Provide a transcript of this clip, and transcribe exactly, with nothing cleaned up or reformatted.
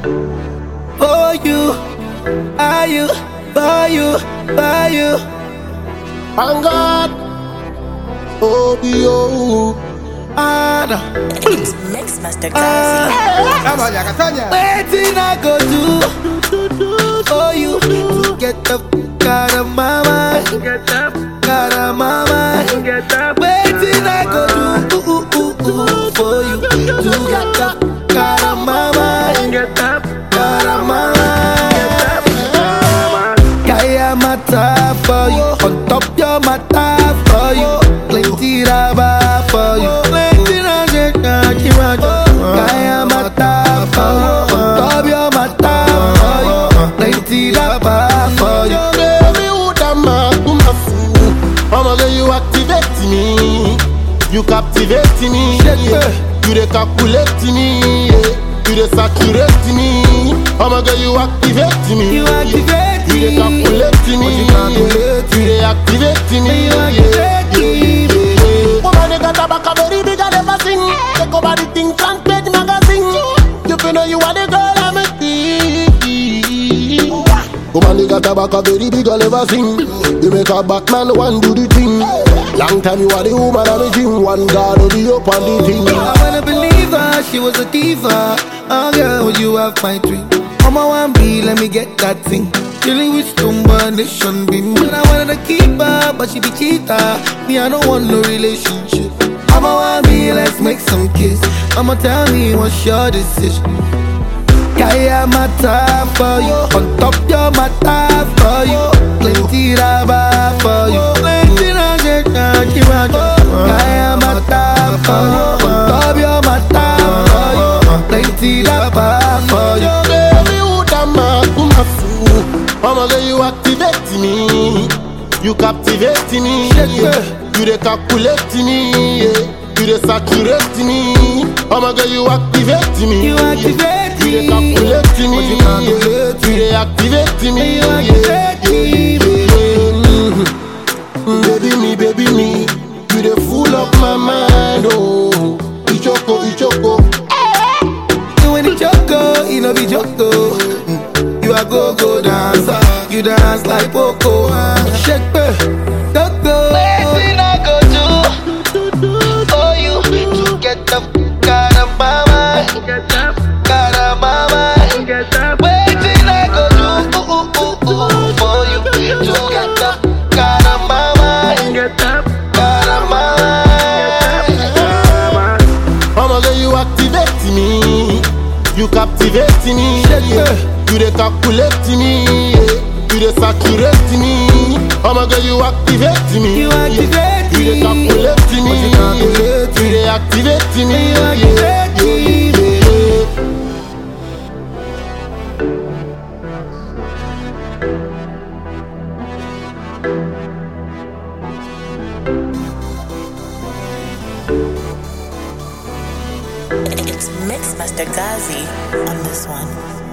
For you, are you, for you, for you. Thank God. Oh, yo. Ada. Mix Master Gazi. Waiting I go do for you to get the fuck out of my mind. Out of my mind. Waiting I go do ooh, ooh, ooh, ooh, for you to get the fuck out of my mind. Out of my mind. Kaya mata for you, on top your mata for you, plenty raba for you, plenty na jeka kimajo. Kaya mata for you, on top your mata for you, plenty raba for you. Baby, who da ma do ma fool? I'ma get you activate me, you captivate me, yeah. You dey calculate me, yeah. You dey saturate me. I'ma get you activate me, You activate you dey me. calculate me, You calculate you dey activate me, You activate me. Woman, you got a back a very big and never sing. Take over the thing, front page magazine. You feel know you are the girl I'm a tea. Woman, you got a back a very big and never sing. You make a Batman one do the thing. Long time you are the woman I'm a gym. One guard will be up on the thing. I wanna believe her, she was a diva. Oh girl, would you have my dream? On my one B, let me get that thing. Dealing with combination beam. And I wanted to keep her, but she be cheater. Me, I don't want no relationship. I'm a one B, let's make some kiss. I'ma tell me what's your decision. Kaya mata for you, on top your mata for you, plenty raba for you, plenty na jeka kimajo. Kaya mata for you, on top your mata for you, plenty raba for you. Baby, who da ma do ma fool? I'ma get you activate me, you captivate me, yeah. You dey calculate me, yeah. You dey saturate me. I'ma get you activate me, You activate you dey me. calculate me, You calculate you dey activate me, You activate me. Mm, baby me, baby me, you dey full up my mind, oh. Ichoko, Ichoko. You when it choco, you know be choco. You a go-go dancer, you dance like Poco. Shake me, go-go. Waiting I go do for you to get the fuck out of my mind. Out of my mind. Waiting I go do ooh, ooh, ooh, ooh, for you to get the fuck out of my mind. Out of my mind. I'ma get you activate me, you captivate me, yeah. You dey calculate me, yeah. You dey saturate me. I'ma get you activate me, You activate you dey me. calculate me, You calculate you dey activate me, You activate me. yeah. It's Mix Master Gazi on this one.